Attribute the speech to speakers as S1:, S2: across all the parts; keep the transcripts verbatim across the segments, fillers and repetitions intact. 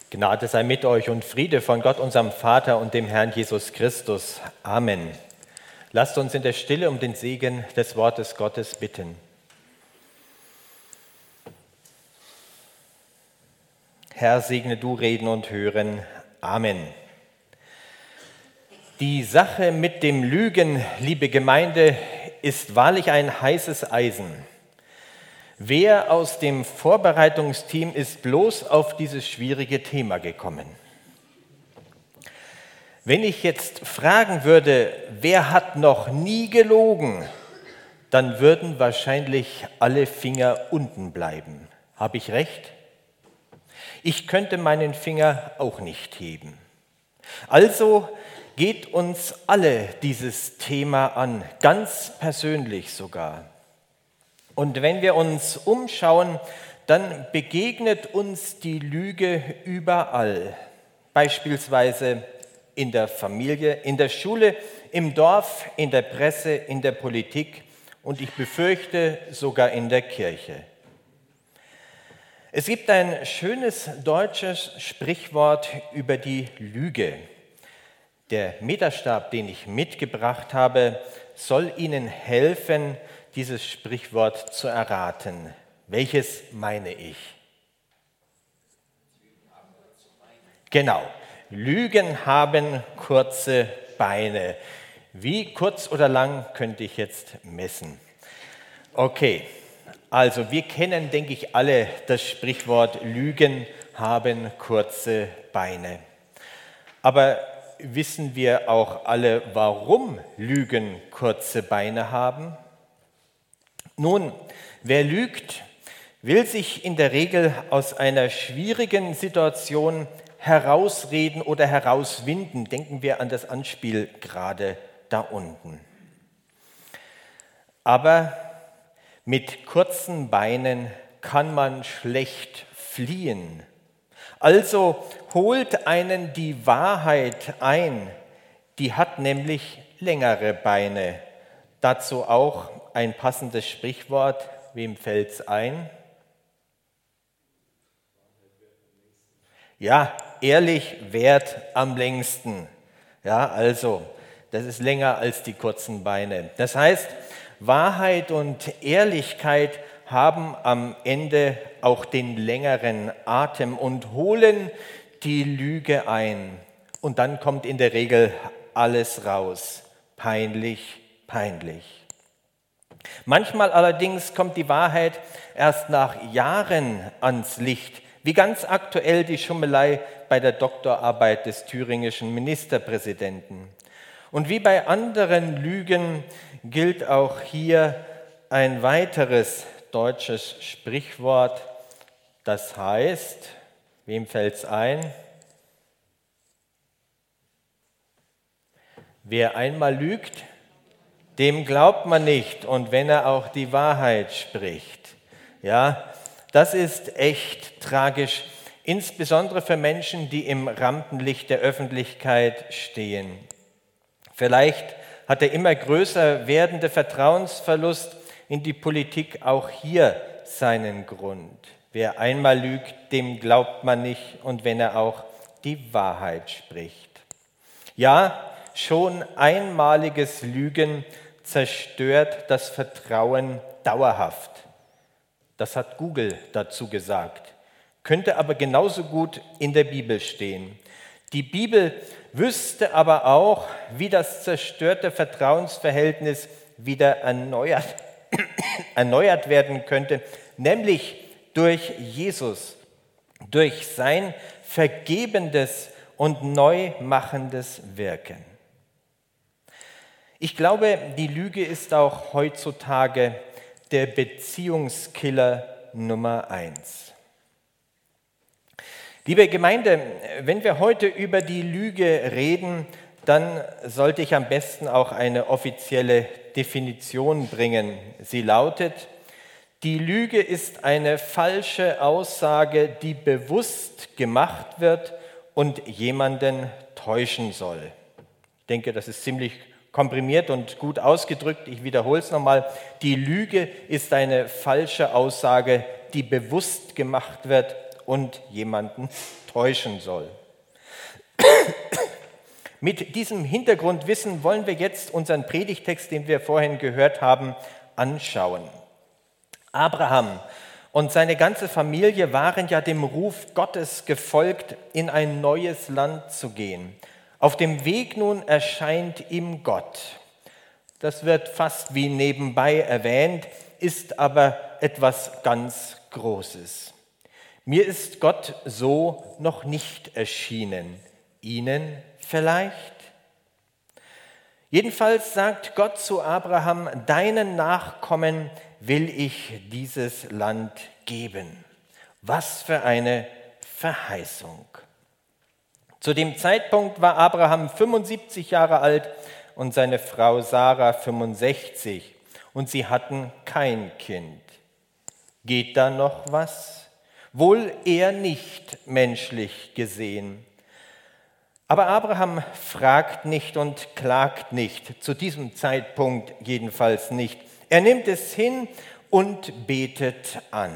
S1: Gnade sei mit euch und Friede von Gott, unserem Vater und dem Herrn Jesus Christus. Amen. Lasst uns in der Stille um den Segen des Wortes Gottes bitten. Herr, segne du Reden und Hören. Amen. Die Sache mit dem Lügen, liebe Gemeinde, ist wahrlich ein heißes Eisen. Wer aus dem Vorbereitungsteam ist bloß auf dieses schwierige Thema gekommen? Wenn ich jetzt fragen würde, wer hat noch nie gelogen, dann würden wahrscheinlich alle Finger unten bleiben. Habe ich recht? Ich könnte meinen Finger auch nicht heben. Also geht uns alle dieses Thema an, ganz persönlich sogar. Und wenn wir uns umschauen, dann begegnet uns die Lüge überall. Beispielsweise in der Familie, in der Schule, im Dorf, in der Presse, in der Politik und ich befürchte sogar in der Kirche. Es gibt ein schönes deutsches Sprichwort über die Lüge. Der Meterstab, den ich mitgebracht habe, soll Ihnen helfen, dieses Sprichwort zu erraten. Welches meine ich? Genau, Lügen haben kurze Beine. Wie kurz oder lang könnte ich jetzt messen? Okay, also wir kennen, denke ich, alle das Sprichwort Lügen haben kurze Beine. Aber wissen wir auch alle, warum Lügen kurze Beine haben? Nun, wer lügt, will sich in der Regel aus einer schwierigen Situation herausreden oder herauswinden. Denken wir an das Anspiel gerade da unten. Aber mit kurzen Beinen kann man schlecht fliehen. Also holt einen die Wahrheit ein, die hat nämlich längere Beine. Dazu auch ein passendes Sprichwort, wem fällt's ein? Ja, ehrlich währt am längsten. Ja, also, das ist länger als die kurzen Beine. Das heißt, Wahrheit und Ehrlichkeit haben am Ende auch den längeren Atem und holen die Lüge ein. Und dann kommt in der Regel alles raus. Peinlich, peinlich. Manchmal allerdings kommt die Wahrheit erst nach Jahren ans Licht, wie ganz aktuell die Schummelei bei der Doktorarbeit des thüringischen Ministerpräsidenten. Und wie bei anderen Lügen gilt auch hier ein weiteres deutsches Sprichwort, das heißt, wem fällt's ein? Wer einmal lügt, dem glaubt man nicht und wenn er auch die Wahrheit spricht. Ja, das ist echt tragisch, insbesondere für Menschen, die im Rampenlicht der Öffentlichkeit stehen. Vielleicht hat der immer größer werdende Vertrauensverlust in die Politik auch hier seinen Grund. Wer einmal lügt, dem glaubt man nicht und wenn er auch die Wahrheit spricht. Ja, schon einmaliges Lügen zerstört das Vertrauen dauerhaft. Das hat Google dazu gesagt. Könnte aber genauso gut in der Bibel stehen. Die Bibel wüsste aber auch, wie das zerstörte Vertrauensverhältnis wieder erneuert, erneuert werden könnte, nämlich durch Jesus, durch sein vergebendes und neu machendes Wirken. Ich glaube, die Lüge ist auch heutzutage der Beziehungskiller Nummer eins. Liebe Gemeinde, wenn wir heute über die Lüge reden, dann sollte ich am besten auch eine offizielle Definition bringen. Sie lautet: Die Lüge ist eine falsche Aussage, die bewusst gemacht wird und jemanden täuschen soll. Ich denke, das ist ziemlich komprimiert und gut ausgedrückt. Ich wiederhole es nochmal. Die Lüge ist eine falsche Aussage, die bewusst gemacht wird und jemanden täuschen soll. Mit diesem Hintergrundwissen wollen wir jetzt unseren Predigtext, den wir vorhin gehört haben, anschauen. Abraham und seine ganze Familie waren ja dem Ruf Gottes gefolgt, in ein neues Land zu gehen. Auf dem Weg nun erscheint ihm Gott. Das wird fast wie nebenbei erwähnt, ist aber etwas ganz Großes. Mir ist Gott so noch nicht erschienen. Ihnen vielleicht? Jedenfalls sagt Gott zu Abraham, deinen Nachkommen will ich dieses Land geben. Was für eine Verheißung. Zu dem Zeitpunkt war Abraham fünfundsiebzig Jahre alt und seine Frau Sarah fünfundsechzig und sie hatten kein Kind. Geht da noch was? Wohl eher nicht menschlich gesehen. Aber Abraham fragt nicht und klagt nicht, zu diesem Zeitpunkt jedenfalls nicht. Er nimmt es hin und betet an.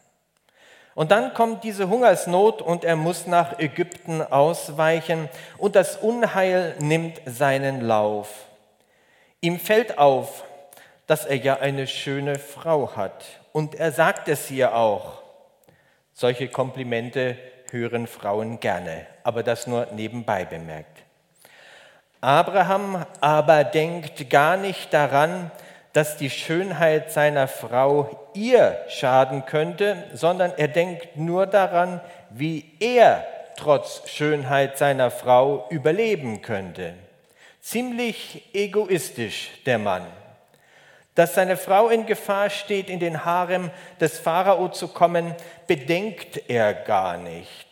S1: Und dann kommt diese Hungersnot und er muss nach Ägypten ausweichen und das Unheil nimmt seinen Lauf. Ihm fällt auf, dass er ja eine schöne Frau hat und er sagt es ihr auch. Solche Komplimente hören Frauen gerne, aber das nur nebenbei bemerkt. Abraham aber denkt gar nicht daran, dass die Schönheit seiner Frau ihr schaden könnte, sondern er denkt nur daran, wie er trotz Schönheit seiner Frau überleben könnte. Ziemlich egoistisch der Mann. Dass seine Frau in Gefahr steht, in den Harem des Pharao zu kommen, bedenkt er gar nicht.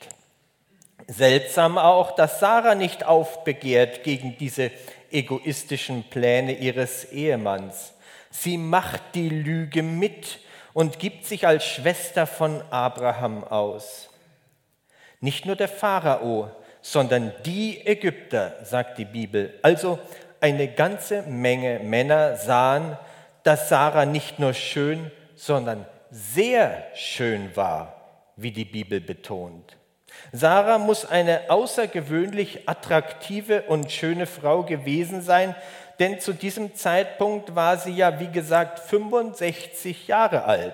S1: Seltsam auch, dass Sarah nicht aufbegehrt gegen diese egoistischen Pläne ihres Ehemanns. Sie macht die Lüge mit und gibt sich als Schwester von Abraham aus. Nicht nur der Pharao, sondern die Ägypter, sagt die Bibel. Also eine ganze Menge Männer sahen, dass Sarah nicht nur schön, sondern sehr schön war, wie die Bibel betont. Sarah muss eine außergewöhnlich attraktive und schöne Frau gewesen sein, denn zu diesem Zeitpunkt war sie ja, wie gesagt, fünfundsechzig Jahre alt.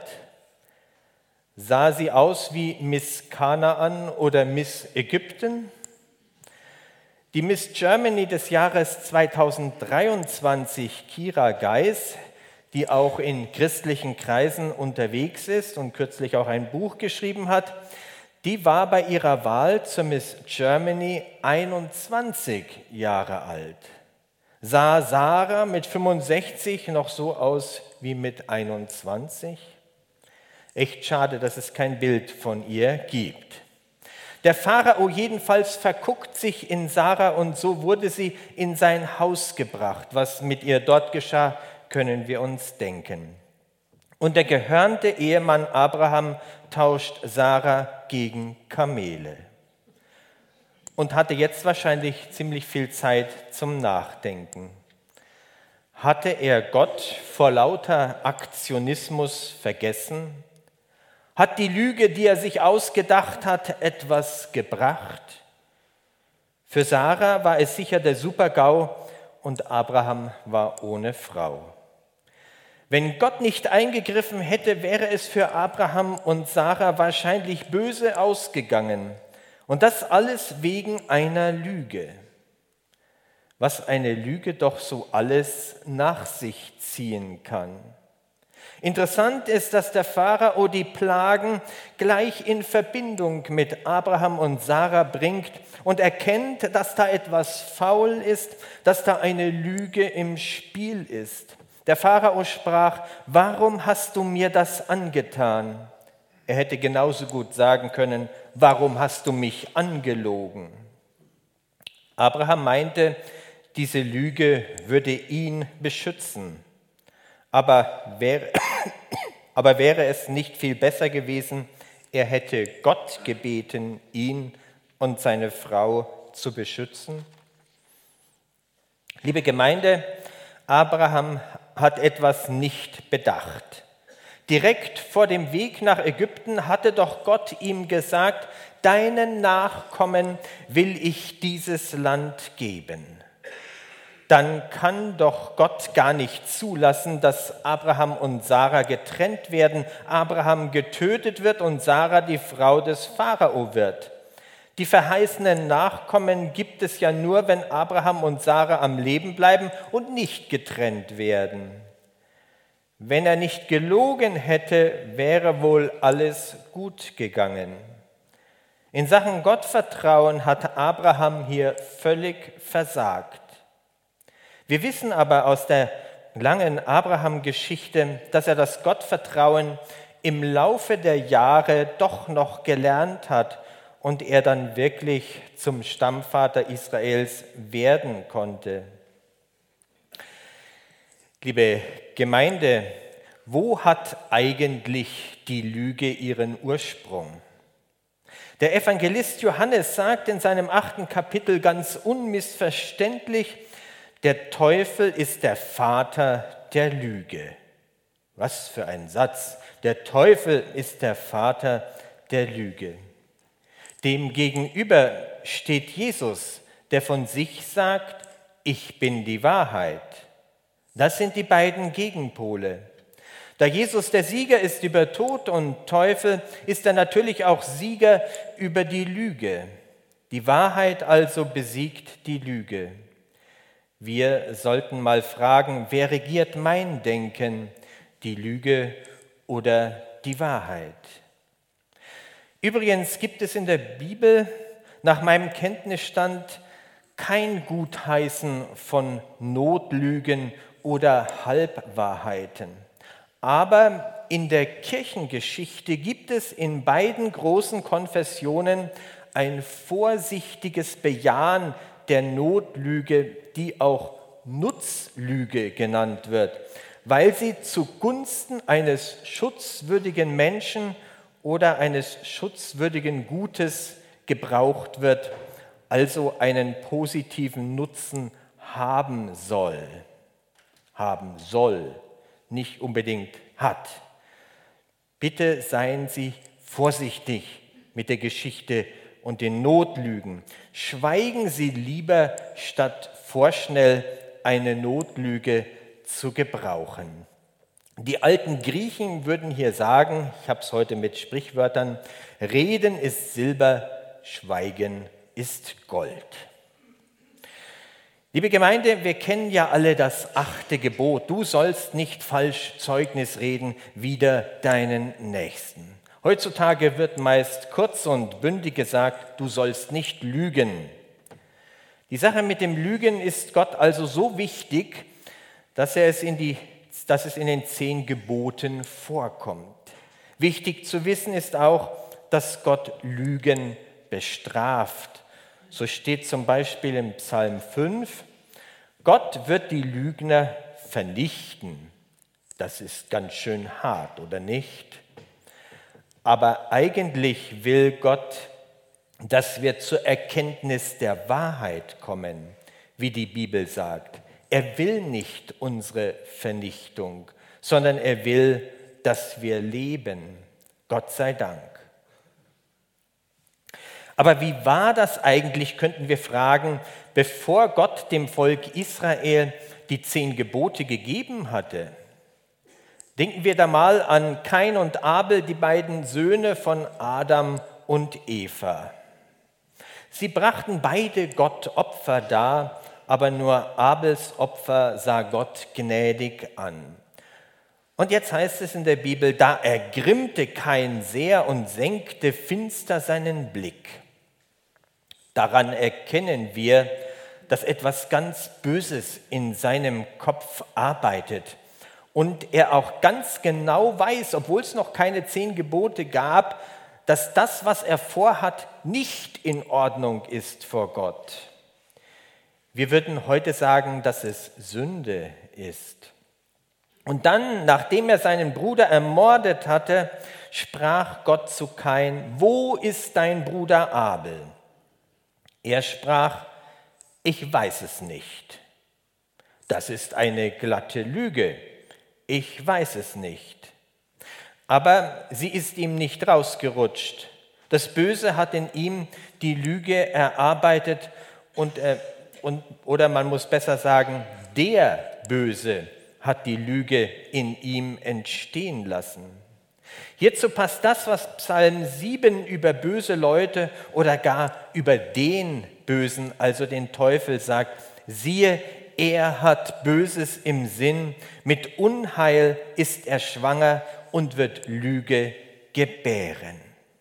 S1: Sah sie aus wie Miss Kanaan oder Miss Ägypten? Die Miss Germany des Jahres zweitausenddreiundzwanzig, Kira Geis, die auch in christlichen Kreisen unterwegs ist und kürzlich auch ein Buch geschrieben hat, die war bei ihrer Wahl zur Miss Germany einundzwanzig Jahre alt. Sah Sarah mit fünfundsechzig noch so aus wie mit einundzwanzig? Echt schade, dass es kein Bild von ihr gibt. Der Pharao jedenfalls verguckt sich in Sarah und so wurde sie in sein Haus gebracht. Was mit ihr dort geschah, können wir uns denken. Und der gehörnte Ehemann Abraham tauscht Sarah gegen Kamele und hatte jetzt wahrscheinlich ziemlich viel Zeit zum Nachdenken. Hatte er Gott vor lauter Aktionismus vergessen? Hat die Lüge, die er sich ausgedacht hat, etwas gebracht? Für Sarah war es sicher der Super-GAU und Abraham war ohne Frau. Wenn Gott nicht eingegriffen hätte, wäre es für Abraham und Sarah wahrscheinlich böse ausgegangen. Und das alles wegen einer Lüge. Was eine Lüge doch so alles nach sich ziehen kann. Interessant ist, dass der Pharao die Plagen gleich in Verbindung mit Abraham und Sarah bringt und erkennt, dass da etwas faul ist, dass da eine Lüge im Spiel ist. Der Pharao sprach, warum hast du mir das angetan? Er hätte genauso gut sagen können, warum hast du mich angelogen? Abraham meinte, diese Lüge würde ihn beschützen. Aber wäre, aber wäre es nicht viel besser gewesen, er hätte Gott gebeten, ihn und seine Frau zu beschützen? Liebe Gemeinde, Abraham hat etwas nicht bedacht. Direkt vor dem Weg nach Ägypten hatte doch Gott ihm gesagt, deinen Nachkommen will ich dieses Land geben. Dann kann doch Gott gar nicht zulassen, dass Abraham und Sarah getrennt werden, Abraham getötet wird und Sarah die Frau des Pharao wird. Die verheißenen Nachkommen gibt es ja nur, wenn Abraham und Sarah am Leben bleiben und nicht getrennt werden. Wenn er nicht gelogen hätte, wäre wohl alles gut gegangen. In Sachen Gottvertrauen hat Abraham hier völlig versagt. Wir wissen aber aus der langen Abraham-Geschichte, dass er das Gottvertrauen im Laufe der Jahre doch noch gelernt hat und er dann wirklich zum Stammvater Israels werden konnte. Liebe Gemeinde, wo hat eigentlich die Lüge ihren Ursprung? Der Evangelist Johannes sagt in seinem achten Kapitel ganz unmissverständlich, der Teufel ist der Vater der Lüge. Was für ein Satz. Der Teufel ist der Vater der Lüge. Demgegenüber steht Jesus, der von sich sagt, ich bin die Wahrheit. Das sind die beiden Gegenpole. Da Jesus der Sieger ist über Tod und Teufel, ist er natürlich auch Sieger über die Lüge. Die Wahrheit also besiegt die Lüge. Wir sollten mal fragen, wer regiert mein Denken, die Lüge oder die Wahrheit? Übrigens gibt es in der Bibel nach meinem Kenntnisstand kein Gutheißen von Notlügen oder Halbwahrheiten. Aber in der Kirchengeschichte gibt es in beiden großen Konfessionen ein vorsichtiges Bejahen der Notlüge, die auch Nutzlüge genannt wird, weil sie zugunsten eines schutzwürdigen Menschen oder eines schutzwürdigen Gutes gebraucht wird, also einen positiven Nutzen haben soll. Haben soll, nicht unbedingt hat. Bitte seien Sie vorsichtig mit der Geschichte und den Notlügen. Schweigen Sie lieber, statt vorschnell eine Notlüge zu gebrauchen. Die alten Griechen würden hier sagen, ich habe es heute mit Sprichwörtern, Reden ist Silber, Schweigen ist Gold. Liebe Gemeinde, wir kennen ja alle das achte Gebot. Du sollst nicht falsch Zeugnis reden wider deinen Nächsten. Heutzutage wird meist kurz und bündig gesagt, du sollst nicht lügen. Die Sache mit dem Lügen ist Gott also so wichtig, dass, er es, in die, dass es in den zehn Geboten vorkommt. Wichtig zu wissen ist auch, dass Gott Lügen bestraft. So steht zum Beispiel im Psalm fünf, Gott wird die Lügner vernichten. Das ist ganz schön hart, oder nicht? Aber eigentlich will Gott, dass wir zur Erkenntnis der Wahrheit kommen, wie die Bibel sagt. Er will nicht unsere Vernichtung, sondern er will, dass wir leben. Gott sei Dank. Aber wie war das eigentlich, könnten wir fragen, bevor Gott dem Volk Israel die zehn Gebote gegeben hatte? Denken wir da mal an Kain und Abel, die beiden Söhne von Adam und Eva. Sie brachten beide Gott Opfer dar, aber nur Abels Opfer sah Gott gnädig an. Und jetzt heißt es in der Bibel, da ergrimmte Kain sehr und senkte finster seinen Blick. Daran erkennen wir, dass etwas ganz Böses in seinem Kopf arbeitet und er auch ganz genau weiß, obwohl es noch keine zehn Gebote gab, dass das, was er vorhat, nicht in Ordnung ist vor Gott. Wir würden heute sagen, dass es Sünde ist. Und dann, nachdem er seinen Bruder ermordet hatte, sprach Gott zu Kain, wo ist dein Bruder Abel? Er sprach, ich weiß es nicht. Das ist eine glatte Lüge. Ich weiß es nicht. Aber sie ist ihm nicht rausgerutscht. Das Böse hat in ihm die Lüge erarbeitet und, äh, und oder man muss besser sagen, der Böse hat die Lüge in ihm entstehen lassen. Hierzu passt das, was Psalm sieben über böse Leute oder gar über den Bösen, also den Teufel, sagt. Siehe, er hat Böses im Sinn, mit Unheil ist er schwanger und wird Lüge gebären.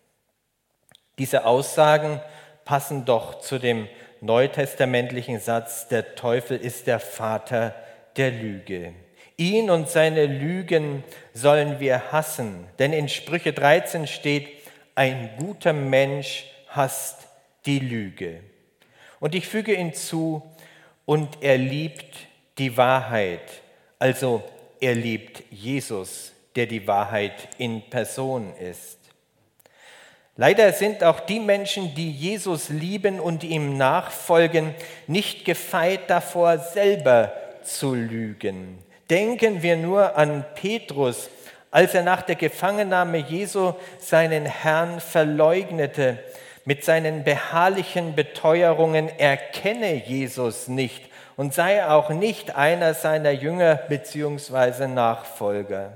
S1: Diese Aussagen passen doch zu dem neutestamentlichen Satz, der Teufel ist der Vater der Lüge. Ihn und seine Lügen sollen wir hassen, denn in Sprüche dreizehn steht, ein guter Mensch hasst die Lüge. Und ich füge hinzu, und er liebt die Wahrheit, also er liebt Jesus, der die Wahrheit in Person ist. Leider sind auch die Menschen, die Jesus lieben und ihm nachfolgen, nicht gefeit davor, selber zu lügen. Denken wir nur an Petrus, als er nach der Gefangennahme Jesu seinen Herrn verleugnete, mit seinen beharrlichen Beteuerungen, er kenne Jesus nicht und sei auch nicht einer seiner Jünger bzw. Nachfolger.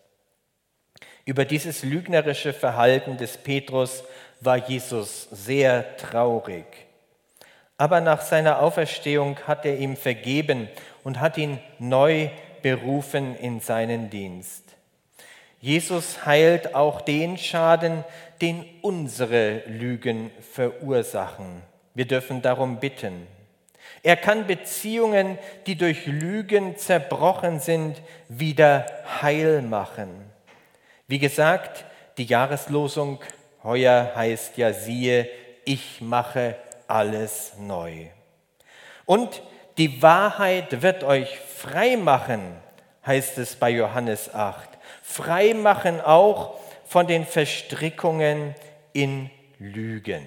S1: Über dieses lügnerische Verhalten des Petrus war Jesus sehr traurig. Aber nach seiner Auferstehung hat er ihm vergeben und hat ihn neu berufen in seinen Dienst. Jesus heilt auch den Schaden, den unsere Lügen verursachen. Wir dürfen darum bitten. Er kann Beziehungen, die durch Lügen zerbrochen sind, wieder heil machen. Wie gesagt, die Jahreslosung heuer heißt ja, siehe, ich mache alles neu. Und die Wahrheit wird euch frei machen, heißt es bei Johannes acht. Frei machen auch von den Verstrickungen in Lügen.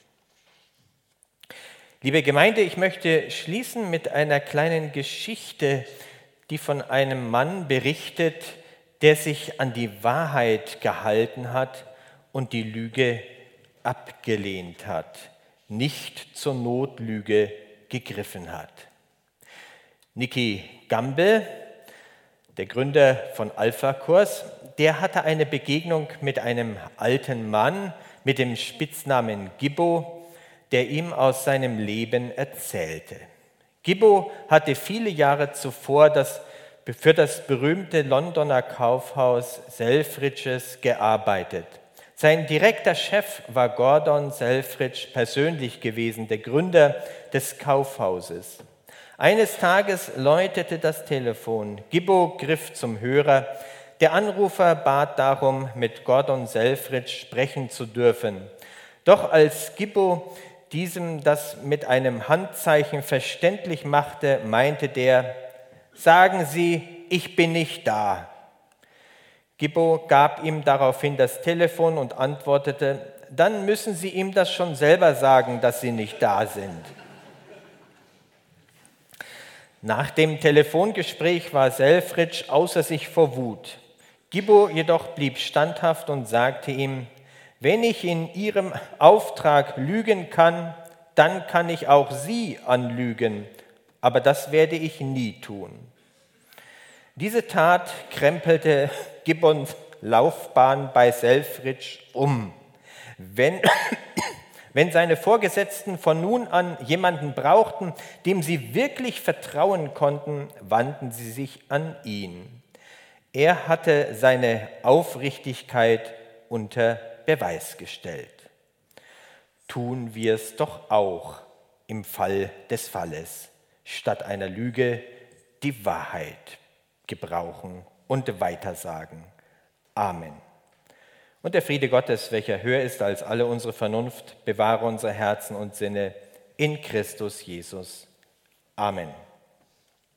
S1: Liebe Gemeinde, ich möchte schließen mit einer kleinen Geschichte, die von einem Mann berichtet, der sich an die Wahrheit gehalten hat und die Lüge abgelehnt hat, nicht zur Notlüge gegriffen hat. Nicky Gamble, der Gründer von Alpha-Kurs, der hatte eine Begegnung mit einem alten Mann mit dem Spitznamen Gibbo, der ihm aus seinem Leben erzählte. Gibbo hatte viele Jahre zuvor das, für das berühmte Londoner Kaufhaus Selfridges gearbeitet. Sein direkter Chef war Gordon Selfridge persönlich gewesen, der Gründer des Kaufhauses. Eines Tages läutete das Telefon. Gibbo griff zum Hörer. Der Anrufer bat darum, mit Gordon Selfridge sprechen zu dürfen. Doch als Gibbo diesem das mit einem Handzeichen verständlich machte, meinte der, sagen Sie, ich bin nicht da. Gibbo gab ihm daraufhin das Telefon und antwortete, dann müssen Sie ihm das schon selber sagen, dass Sie nicht da sind. Nach dem Telefongespräch war Selfridge außer sich vor Wut. Gibbo jedoch blieb standhaft und sagte ihm, wenn ich in Ihrem Auftrag lügen kann, dann kann ich auch Sie anlügen, aber das werde ich nie tun. Diese Tat krempelte Gibbons Laufbahn bei Selfridge um. Wenn, wenn seine Vorgesetzten von nun an jemanden brauchten, dem sie wirklich vertrauen konnten, wandten sie sich an ihn. Er hatte seine Aufrichtigkeit unter Beweis gestellt. Tun wir es doch auch im Fall des Falles, statt einer Lüge die Wahrheit gebrauchen und weitersagen. Amen. Und der Friede Gottes, welcher höher ist als alle unsere Vernunft, bewahre unsere Herzen und Sinne in Christus Jesus. Amen.